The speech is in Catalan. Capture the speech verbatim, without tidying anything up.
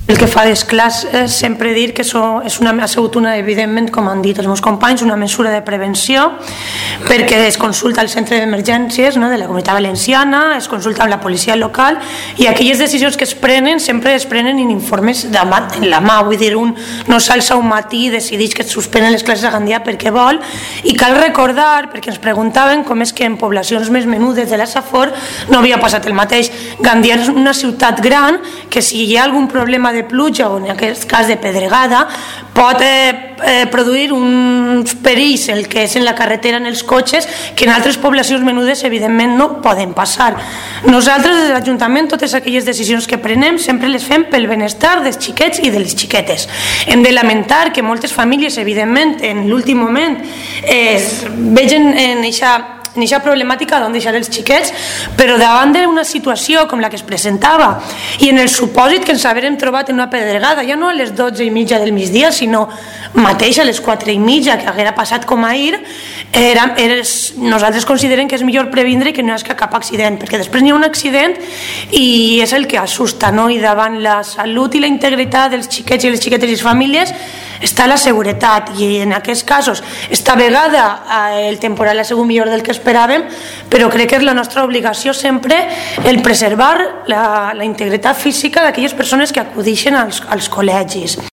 El que fa les classes, sempre dir que això és una, ha sigut una, evidentment, com han dit els meus companys, una mesura de prevenció, perquè es consulta al centre d'emergències, no, de la Comunitat Valenciana, es consulta amb la policia local, i aquelles decisions que es prenen sempre es prenen en informes de mà, en la mà, vull dir, un no s'alça un matí i decideix que es suspenen les classes a Gandia perquè vol, i cal recordar, perquè ens preguntaven com és que en poblacions més menudes de la Safor no havia passat el mateix. Gandia és una ciutat gran que si hi ha algun problema de pluja o en aquest cas de pedregada pot eh, eh, produir uns perills, el que és en la carretera, en els cotxes, que en altres poblacions menudes evidentment no poden passar. Nosaltres des de l'Ajuntament totes aquelles decisions que prenem sempre les fem pel benestar dels xiquets i de les xiquetes. Hem de lamentar que moltes famílies evidentment en l'últim moment eh, vegen en eixa en aquesta problemàtica d'on deixar els xiquets, però davant d'una situació com la que es presentava i en el supòsit que ens haguérem trobat en una pedregada, ja no a les dotze i mitja del migdia, sinó mateix a les quatre i mitja, que haguera passat com ahir, era, era, nosaltres considerem que és millor previndre que no hi hagi cap accident, perquè després n'hi ha un accident i és el que assusta, no? I davant la salut i la integritat dels xiquets i les xiquetes i les famílies està la seguretat, i en aquests casos esta vegada eh, el temporal ha sigut millor del que esperàvem, però crec que és la nostra obligació sempre el preservar la, la integritat física d'aquelles persones que acudixen als, als col·legis.